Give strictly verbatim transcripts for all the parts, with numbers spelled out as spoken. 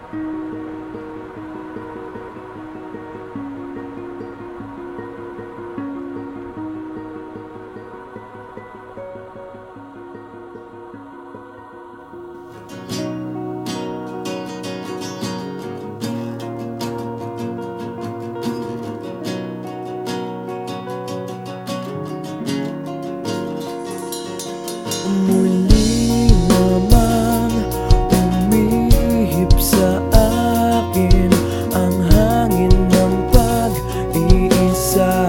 Muli namang umihip sa akin ang hangin ng pag-iisa.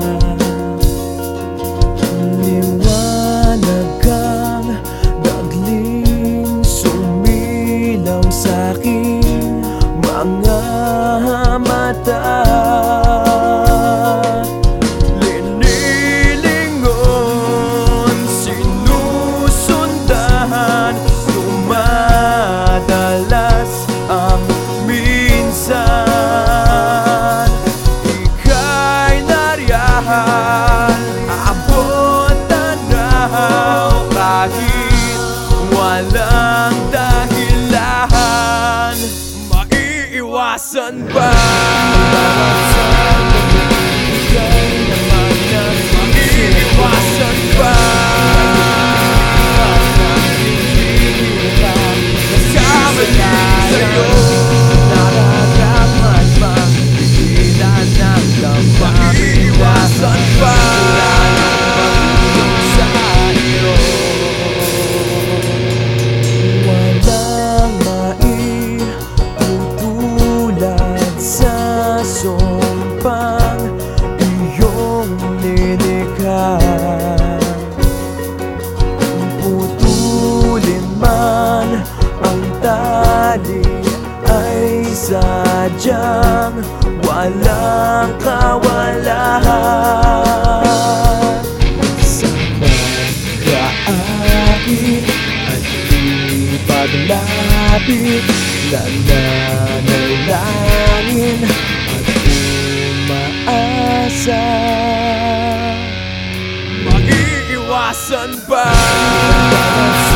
Liwanag kang bigling sumilaw sa'king mga mata. Kahit walang dahilan, maiiwasan ba? Ikaw naman ang maiiwasan ba? Kasama lang sa'yo, nararapat bang pigilan ng damdamin? Maiiwasan ba? Sumpang iyong nilikha, putulin man ang tali ay sadyang walang kawalan. Sa pagkaakit at ipaglapit, nananalangin umaasa. Maiiwasan ba?